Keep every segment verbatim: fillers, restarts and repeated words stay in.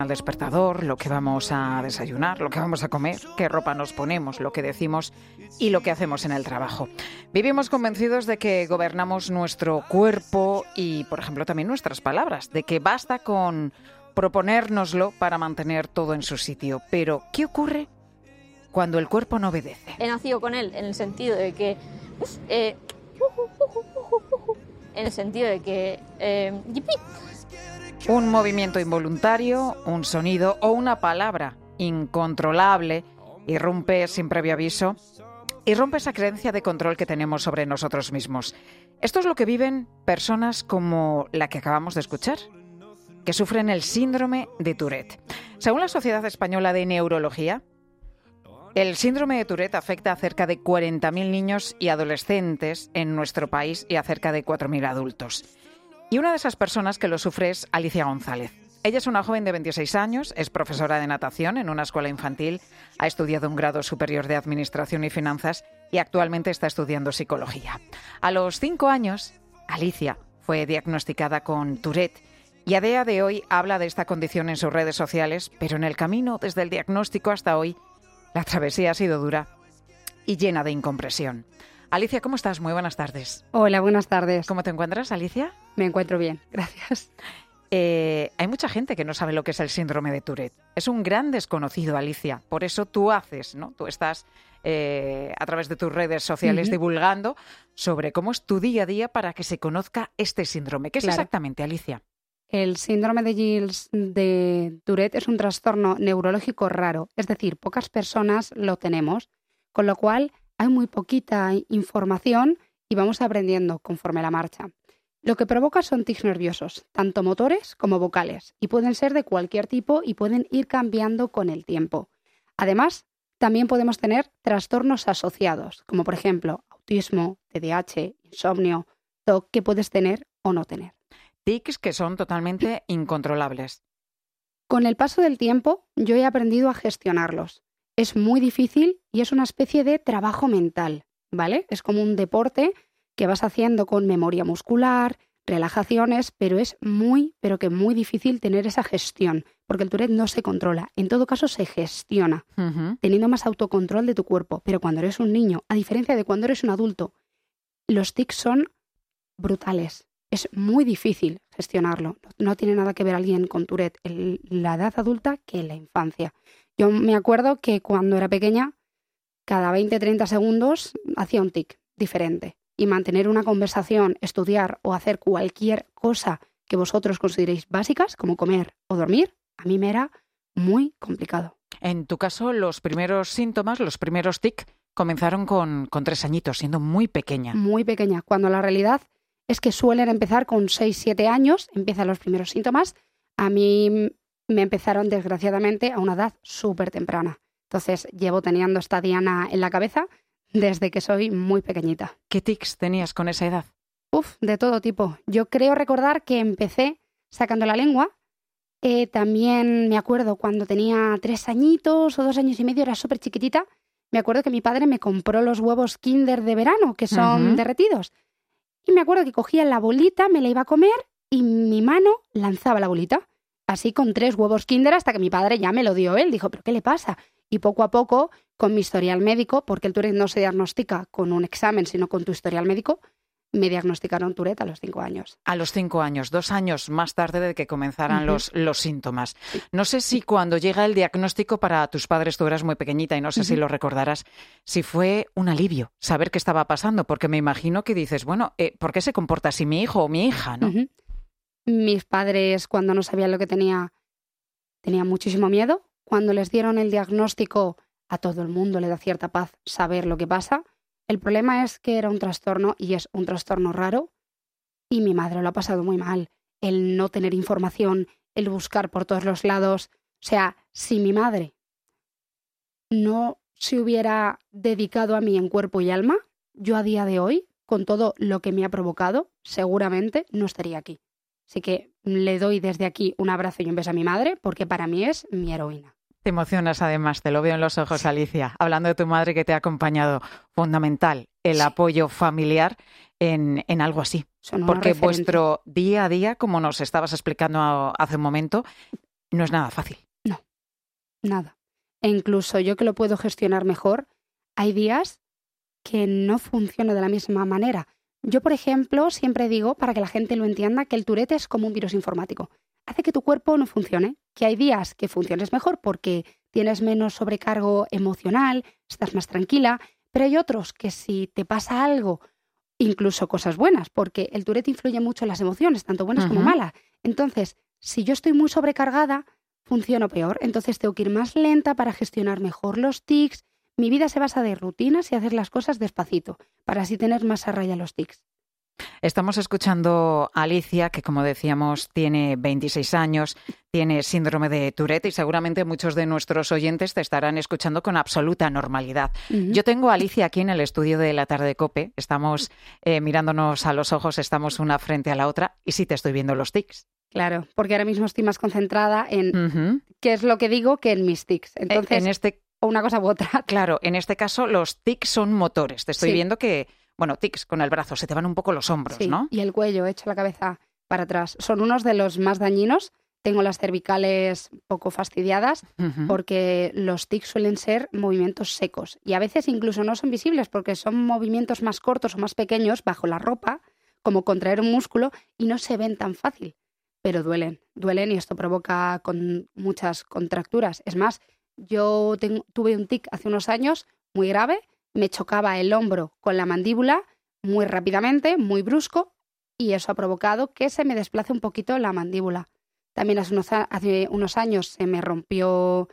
al despertador, lo que vamos a desayunar, lo que vamos a comer, qué ropa nos ponemos, lo que decimos y lo que hacemos en el trabajo. Vivimos convencidos de que gobernamos nuestro cuerpo y, por ejemplo, también nuestras palabras, de que basta con proponérnoslo para mantener todo en su sitio. Pero, ¿qué ocurre cuando el cuerpo no obedece? He nacido con él en el sentido de que... Eh, en el sentido de que... Eh, Un movimiento involuntario, un sonido o una palabra incontrolable irrumpe sin previo aviso, irrumpe esa creencia de control que tenemos sobre nosotros mismos. Esto es lo que viven personas como la que acabamos de escuchar, que sufren el síndrome de Tourette. Según la Sociedad Española de Neurología, el síndrome de Tourette afecta a cerca de cuarenta mil niños y adolescentes en nuestro país y a cerca de cuatro mil adultos. Y una de esas personas que lo sufre es Alicia González. Ella es una joven de veintiséis años, es profesora de natación en una escuela infantil, ha estudiado un grado superior de Administración y Finanzas y actualmente está estudiando Psicología. A los cinco años, Alicia fue diagnosticada con Tourette y a día de hoy habla de esta condición en sus redes sociales, pero en el camino desde el diagnóstico hasta hoy, la travesía ha sido dura y llena de incomprensión. Alicia, ¿cómo estás? Muy buenas tardes. Hola, buenas tardes. ¿Cómo te encuentras, Alicia? Me encuentro bien, gracias. Eh, hay mucha gente que no sabe lo que es el síndrome de Tourette. Es un gran desconocido, Alicia. Por eso tú haces, ¿no? Tú estás eh, a través de tus redes sociales uh-huh. divulgando sobre cómo es tu día a día para que se conozca este síndrome. ¿Qué es claro. exactamente, Alicia? El síndrome de Gilles de Tourette es un trastorno neurológico raro. Es decir, pocas personas lo tenemos, con lo cual hay muy poquita información y vamos aprendiendo conforme la marcha. Lo que provoca son tics nerviosos, tanto motores como vocales, y pueden ser de cualquier tipo y pueden ir cambiando con el tiempo. Además, también podemos tener trastornos asociados, como por ejemplo autismo, T D A H, insomnio, T O C que puedes tener o no tener. Tics que son totalmente incontrolables. Con el paso del tiempo, yo he aprendido a gestionarlos. Es muy difícil y es una especie de trabajo mental, ¿vale? Es como un deporte que vas haciendo con memoria muscular, relajaciones, pero es muy, pero que muy difícil tener esa gestión, porque el Tourette no se controla. En todo caso, se gestiona, uh-huh. teniendo más autocontrol de tu cuerpo. Pero cuando eres un niño, a diferencia de cuando eres un adulto, los tics son brutales. Es muy difícil gestionarlo. No tiene nada que ver alguien con Tourette en la edad adulta que en la infancia. Yo me acuerdo que cuando era pequeña, cada veinte a treinta segundos hacía un tic diferente. Y mantener una conversación, estudiar o hacer cualquier cosa que vosotros consideréis básicas, como comer o dormir, a mí me era muy complicado. En tu caso, los primeros síntomas, los primeros tics, comenzaron con, con tres añitos, siendo muy pequeña. Muy pequeña, cuando la realidad es que suelen empezar con seis siete años, empiezan los primeros síntomas. A mí me empezaron, desgraciadamente, a una edad súper temprana. Entonces, llevo teniendo esta diana en la cabeza desde que soy muy pequeñita. ¿Qué tics tenías con esa edad? Uf, de todo tipo. Yo creo recordar que empecé sacando la lengua. Eh, también me acuerdo cuando tenía tres añitos o dos años y medio, era súper chiquitita. Me acuerdo que mi padre me compró los huevos Kinder de verano, que son uh-huh. derretidos. Y me acuerdo que cogía la bolita, me la iba a comer y mi mano lanzaba la bolita. Así con tres huevos Kinder hasta que mi padre ya me lo dio él. Dijo, ¿pero qué le pasa? Y poco a poco, con mi historial médico, porque el Tourette no se diagnostica con un examen, sino con tu historial médico, me diagnosticaron Tourette a los cinco años. A los cinco años, dos años más tarde de que comenzaran uh-huh. los, los síntomas. No sé si cuando llega el diagnóstico para tus padres, tú eras muy pequeñita y no sé uh-huh. si lo recordarás, si fue un alivio saber qué estaba pasando, porque me imagino que dices, bueno, eh, ¿por qué se comporta así mi hijo o mi hija, no? Uh-huh. Mis padres, cuando no sabían lo que tenía, tenían muchísimo miedo. Cuando les dieron el diagnóstico, a todo el mundo le da cierta paz saber lo que pasa. El problema es que era un trastorno y es un trastorno raro y mi madre lo ha pasado muy mal. El no tener información, el buscar por todos los lados. O sea, si mi madre no se hubiera dedicado a mí en cuerpo y alma, yo a día de hoy, con todo lo que me ha provocado, seguramente no estaría aquí. Así que le doy desde aquí un abrazo y un beso a mi madre porque para mí es mi heroína. Te emocionas además, te lo veo en los ojos, Alicia, hablando de tu madre que te ha acompañado. Fundamental el sí. apoyo familiar en, en algo así. Porque referente. Vuestro día a día, como nos estabas explicando hace un momento, No es nada fácil. No, nada. E incluso yo que lo puedo gestionar mejor, hay días que no funciona de la misma manera. Yo, por ejemplo, siempre digo, para que la gente lo entienda, que el Tourette es como un virus informático. Hace que tu cuerpo no funcione, que hay días que funciones mejor porque tienes menos sobrecargo emocional, estás más tranquila, pero hay otros que si te pasa algo, incluso cosas buenas, porque el Tourette influye mucho en las emociones, tanto buenas uh-huh. como malas. Entonces, si yo estoy muy sobrecargada, funciono peor. Entonces tengo que ir más lenta para gestionar mejor los tics. Mi vida se basa de rutinas y hacer las cosas despacito, para así tener más a raya los tics. Estamos escuchando a Alicia, que como decíamos tiene veintiséis años, tiene síndrome de Tourette y seguramente muchos de nuestros oyentes te estarán escuchando con absoluta normalidad. Uh-huh. Yo tengo a Alicia aquí en el estudio de La Tarde de COPE, estamos eh, mirándonos a los ojos, estamos una frente a la otra y sí te estoy viendo los tics. Claro, porque ahora mismo estoy más concentrada en uh-huh. qué es lo que digo que en mis tics. Entonces, en este, o una cosa u otra. Claro, en este caso los tics son motores. Te estoy sí. viendo que... Bueno, tics con el brazo, se te van un poco los hombros, sí, ¿no? Y el cuello, hecho la cabeza para atrás. Son unos de los más dañinos. Tengo las cervicales poco fastidiadas uh-huh. porque los tics suelen ser movimientos secos y a veces incluso no son visibles porque son movimientos más cortos o más pequeños bajo la ropa, como contraer un músculo, y no se ven tan fácil. Pero duelen, duelen y esto provoca con muchas contracturas. Es más, yo tengo, tuve un tic hace unos años muy grave. Me chocaba el hombro con la mandíbula muy rápidamente, muy brusco, y eso ha provocado que se me desplace un poquito la mandíbula. También hace unos, hace unos años se me rompió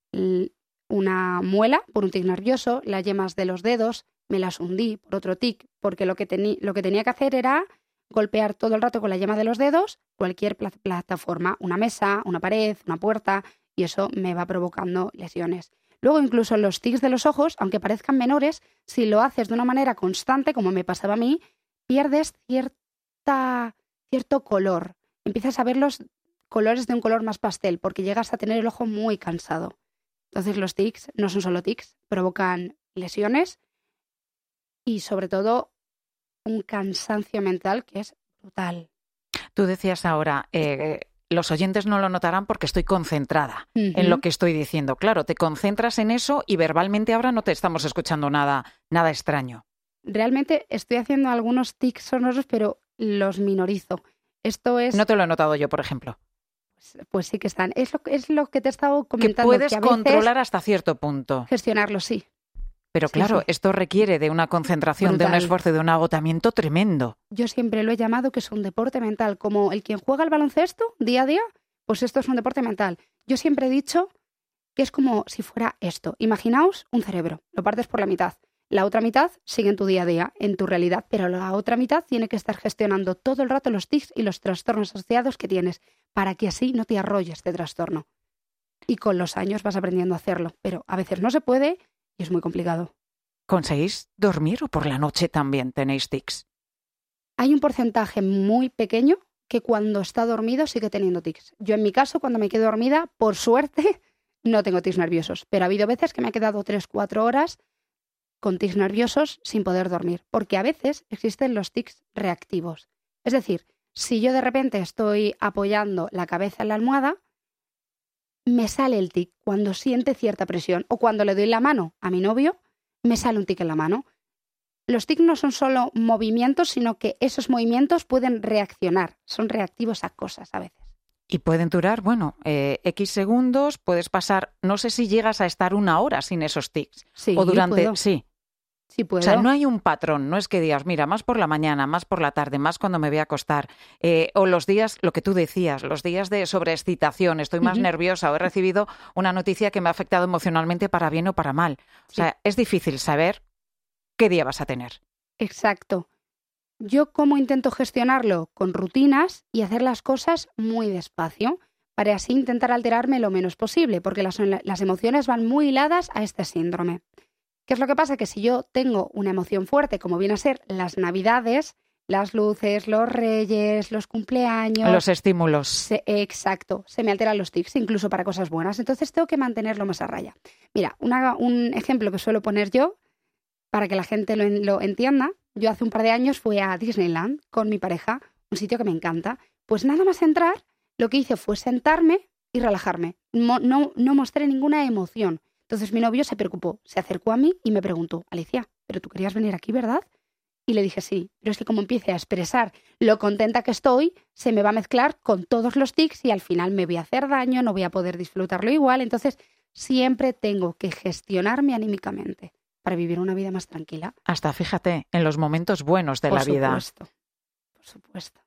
una muela por un tic nervioso, las yemas de los dedos me las hundí por otro tic, porque lo que, teni- lo que tenía que hacer era golpear todo el rato con la yema de los dedos cualquier pl- plataforma, una mesa, una pared, una puerta, y eso me va provocando lesiones. Luego, incluso los tics de los ojos, aunque parezcan menores, si lo haces de una manera constante, como me pasaba a mí, pierdes cierta, cierto color. Empiezas a ver los colores de un color más pastel, porque llegas a tener el ojo muy cansado. Entonces, los tics no son solo tics, provocan lesiones y, sobre todo, un cansancio mental que es brutal. Tú decías ahora... Eh, los oyentes no lo notarán porque estoy concentrada uh-huh. en lo que estoy diciendo. Claro, te concentras en eso y verbalmente ahora no te estamos escuchando nada, nada extraño. Realmente estoy haciendo algunos tics sonoros, pero los minorizo. Esto es... No te lo he notado yo, por ejemplo. Pues, pues sí que están. Es lo, es lo que te he estado comentando. Que puedes que a controlar hasta cierto punto. Gestionarlo, sí. Pero claro, sí, sí. esto requiere de una concentración, brutal. De un esfuerzo y de un agotamiento tremendo. Yo siempre lo he llamado que es un deporte mental, como el quien juega al baloncesto día a día, pues esto es un deporte mental. Yo siempre he dicho que es como si fuera esto. Imaginaos un cerebro, lo partes por la mitad. La otra mitad sigue en tu día a día, en tu realidad, pero la otra mitad tiene que estar gestionando todo el rato los tics y los trastornos asociados que tienes, para que así no te arrolle este trastorno. Y con los años vas aprendiendo a hacerlo, pero a veces no se puede y es muy complicado. ¿Conseguís dormir o por la noche también tenéis tics? Hay un porcentaje muy pequeño que cuando está dormido sigue teniendo tics. Yo en mi caso, cuando me quedo dormida, por suerte, no tengo tics nerviosos. Pero ha habido veces que me he quedado tres, cuatro horas con tics nerviosos sin poder dormir. Porque a veces existen los tics reactivos. Es decir, si yo de repente estoy apoyando la cabeza en la almohada, me sale el tic cuando siente cierta presión. O cuando le doy la mano a mi novio, me sale un tic en la mano. Los tics no son solo movimientos, sino que esos movimientos pueden reaccionar. Son reactivos a cosas a veces. Y pueden durar, bueno, eh, X segundos, puedes pasar, no sé si llegas a estar una hora sin esos tics. Sí, o durante, puedo. Sí. Sí puedo. O sea, no hay un patrón, no es que digas, mira, más por la mañana, más por la tarde, más cuando me voy a acostar. Eh, o los días, lo que tú decías, los días de sobreexcitación, estoy más uh-huh. nerviosa o he recibido una noticia que me ha afectado emocionalmente para bien o para mal. O sea, sí. es difícil saber qué día vas a tener. Exacto. Yo cómo intento gestionarlo con rutinas y hacer las cosas muy despacio para así intentar alterarme lo menos posible, porque las, las emociones van muy hiladas a este síndrome. ¿Qué es lo que pasa? Que si yo tengo una emoción fuerte, como viene a ser las Navidades, las luces, los reyes, los cumpleaños... Los estímulos. Se, exacto. Se me alteran los tics, incluso para cosas buenas. Entonces tengo que mantenerlo más a raya. Mira, una, un ejemplo que suelo poner yo, para que la gente lo, lo entienda. Yo hace un par de años fui a Disneyland con mi pareja, un sitio que me encanta. Pues nada más entrar, lo que hice fue sentarme y relajarme. No, no, no mostré ninguna emoción. Entonces mi novio se preocupó, se acercó a mí y me preguntó, Alicia, ¿pero tú querías venir aquí, verdad? Y le dije sí, pero es que como empiece a expresar lo contenta que estoy, se me va a mezclar con todos los tics y al final me voy a hacer daño, no voy a poder disfrutarlo igual. Entonces siempre tengo que gestionarme anímicamente para vivir una vida más tranquila. Hasta, fíjate, en los momentos buenos de Por la vida. Por supuesto, por supuesto.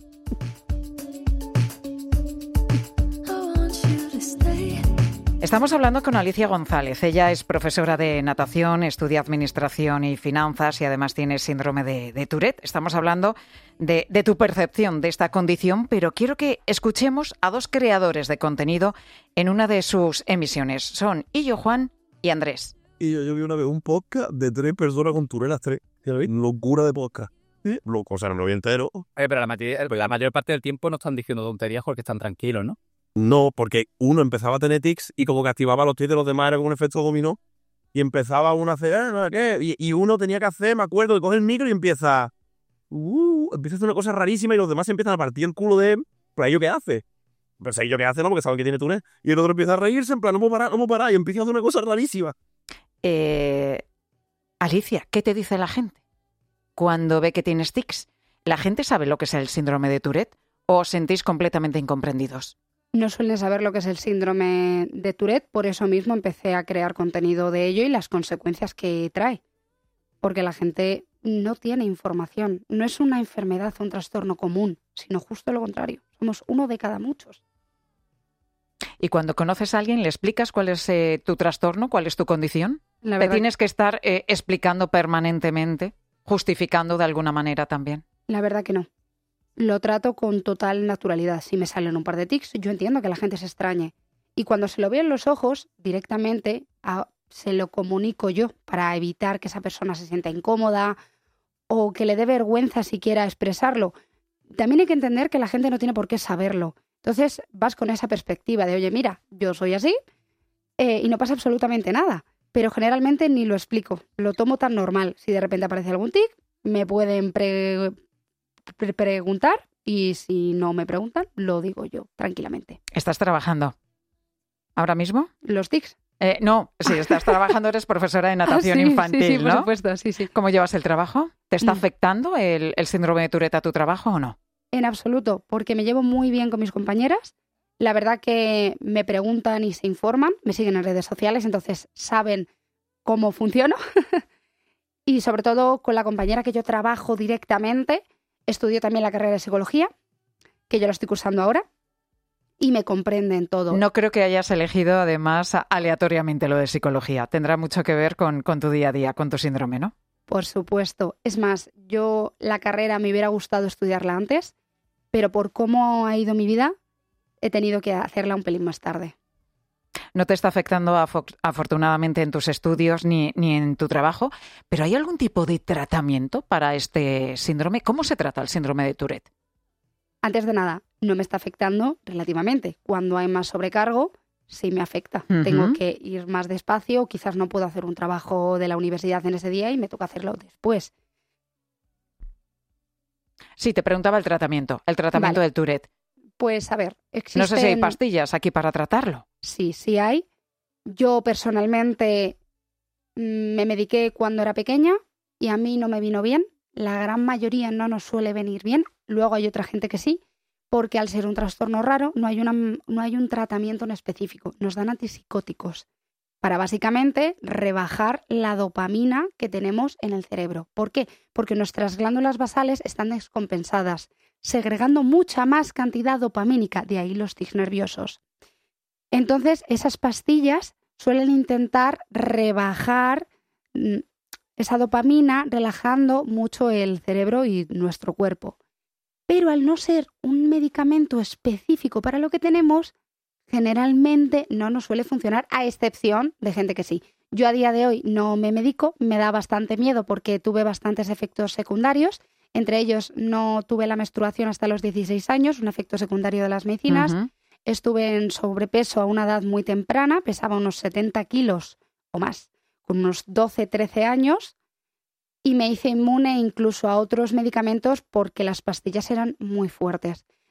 Estamos hablando con Alicia González. Ella es profesora de natación, estudia administración y finanzas y además tiene síndrome de, de Tourette. Estamos hablando de, de tu percepción de esta condición, pero quiero que escuchemos a dos creadores de contenido en una de sus emisiones. Son Illo Juan y Andrés. Y yo, yo vi una vez un podcast de tres personas con Tourette, las tres. ¿Ya lo vi? Locura de podcast. ¿Sí? Loco, o sea, no me lo vi entero. Eh, pero la mayor, la mayor parte del tiempo no están diciendo tonterías porque están tranquilos, ¿no? No, porque uno empezaba a tener tics y como que activaba los tics de los demás, era como un efecto dominó. Y empezaba uno a hacer, eh, no sé qué. Y, y uno tenía que hacer, me acuerdo, de coger el micro y empieza... Uh, empieza a hacer una cosa rarísima y los demás empiezan a partir el culo de él. ¿Pero ello qué hace? Pero si ello qué hace, no, porque saben que tiene túnel. Y el otro empieza a reírse, en plan, no puedo parar, no puedo parar. Y empieza a hacer una cosa rarísima. Eh, Alicia, ¿qué te dice la gente cuando ve que tienes tics? ¿La gente sabe lo que es el síndrome de Tourette o os sentís completamente incomprendidos? No suelen saber lo que es el síndrome de Tourette, por eso mismo empecé a crear contenido de ello y las consecuencias que trae. Porque la gente no tiene información. No es una enfermedad o un trastorno común, sino justo lo contrario. Somos uno de cada muchos. Y cuando conoces a alguien, ¿le explicas cuál es eh, tu trastorno, cuál es tu condición? La ¿Te verdad, tienes que estar eh, explicando permanentemente, justificando de alguna manera también? la verdad que no. Lo trato con total naturalidad. Si me salen un par de tics, yo entiendo que la gente se extrañe. Y cuando se lo veo en los ojos, directamente a, se lo comunico yo para evitar que esa persona se sienta incómoda o que le dé vergüenza siquiera expresarlo. También hay que entender que la gente no tiene por qué saberlo. Entonces vas con esa perspectiva de, oye, mira, yo soy así eh, y no pasa absolutamente nada. Pero generalmente ni lo explico. Lo tomo tan normal. Si de repente aparece algún tic, me pueden pre- pre- preguntar y si no me preguntan, lo digo yo tranquilamente. ¿Estás trabajando ahora mismo? ¿Los tics? Eh, no, si estás trabajando eres profesora de natación Ah, sí, infantil, sí, sí, ¿no? por supuesto, sí, sí. ¿Cómo llevas el trabajo? ¿Te está Mm. afectando el, el síndrome de Tourette a tu trabajo o no? En absoluto, porque me llevo muy bien con mis compañeras. La verdad que me preguntan y se informan, me siguen en redes sociales, entonces saben cómo funciono. Y sobre todo con la compañera que yo trabajo directamente, estudio también la carrera de psicología, que yo la estoy cursando ahora, y me comprenden todo. No creo que hayas elegido además aleatoriamente lo de psicología. Tendrá mucho que ver con, con tu día a día, con tu síndrome, ¿no? Por supuesto. Es más, yo la carrera me hubiera gustado estudiarla antes, pero por cómo ha ido mi vida, he tenido que hacerla un pelín más tarde. No te está afectando afo- afortunadamente en tus estudios ni, ni en tu trabajo, pero ¿hay algún tipo de tratamiento para este síndrome? ¿Cómo se trata el síndrome de Tourette? Antes de nada, no me está afectando relativamente. Cuando hay más sobrecargo, sí me afecta. Uh-huh. Tengo que ir más despacio, quizás no puedo hacer un trabajo de la universidad en ese día y me toca hacerlo después. Sí, te preguntaba el tratamiento, el tratamiento Vale. del Tourette. Pues a ver, existen... No sé si hay pastillas aquí para tratarlo. Sí, sí hay. Yo personalmente mm, me mediqué cuando era pequeña y a mí no me vino bien. La gran mayoría no nos suele venir bien. Luego hay otra gente que sí, porque al ser un trastorno raro no hay, una, no hay un tratamiento en específico. Nos dan antipsicóticos para básicamente rebajar la dopamina que tenemos en el cerebro. ¿Por qué? Porque nuestras glándulas basales están descompensadas, segregando mucha más cantidad dopamínica, de ahí los tics nerviosos. Entonces, esas pastillas suelen intentar rebajar esa dopamina, relajando mucho el cerebro y nuestro cuerpo. Pero al no ser un medicamento específico para lo que tenemos, generalmente no nos suele funcionar, a excepción de gente que sí. Yo a día de hoy no me medico, me da bastante miedo porque tuve bastantes efectos secundarios. Entre ellos, no tuve la menstruación hasta los dieciséis años, un efecto secundario de las medicinas. Uh-huh. Estuve en sobrepeso a una edad muy temprana, pesaba unos setenta kilos o más, con unos doce, trece años, y me hice inmune incluso a otros medicamentos porque las pastillas eran muy fuertes.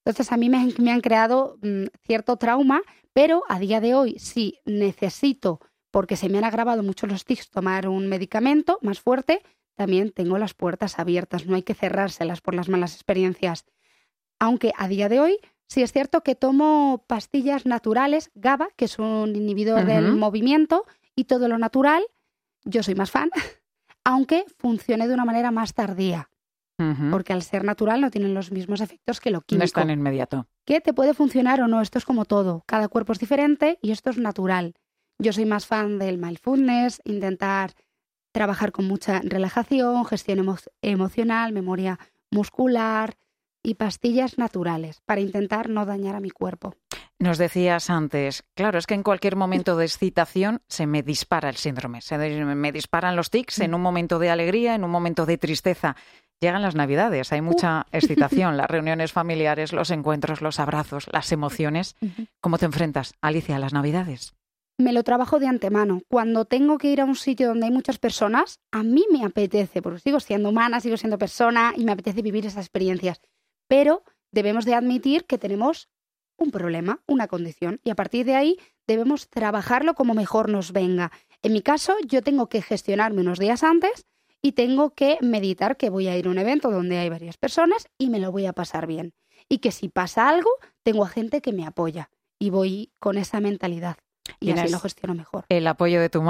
Entonces a mí me han, me han creado mmm, cierto trauma, pero a día de hoy si necesito, porque se me han agravado mucho los tics, tomar un medicamento más fuerte, también tengo las puertas abiertas, no hay que cerrárselas por las malas experiencias. Aunque a día de hoy sí es cierto que tomo pastillas naturales, GABA, que es un inhibidor uh-huh. del movimiento, y todo lo natural, yo soy más fan, aunque funcione de una manera más tardía. Uh-huh. Porque al ser natural no tienen los mismos efectos que lo químico. No es tan inmediato. Que te puede funcionar o no, esto es como todo. Cada cuerpo es diferente y esto es natural. Yo soy más fan del mindfulness, intentar trabajar con mucha relajación, gestión emo- emocional, memoria muscular y pastillas naturales para intentar no dañar a mi cuerpo. Nos decías antes, claro, es que en cualquier momento de excitación se me dispara el síndrome, se me disparan los tics en un momento de alegría, en un momento de tristeza. Llegan las Navidades, hay mucha excitación, las reuniones familiares, los encuentros, los abrazos, las emociones. ¿Cómo te enfrentas, Alicia, a las Navidades? Me lo trabajo de antemano. Cuando tengo que ir a un sitio donde hay muchas personas, a mí me apetece, porque sigo siendo humana, sigo siendo persona y me apetece vivir esas experiencias. Pero debemos de admitir que tenemos un problema, una condición, y a partir de ahí debemos trabajarlo como mejor nos venga. En mi caso, yo tengo que gestionarme unos días antes y tengo que meditar que voy a ir a un evento donde hay varias personas y me lo voy a pasar bien. Y que si pasa algo, tengo a gente que me apoya y voy con esa mentalidad y así lo gestiono mejor. El apoyo de tu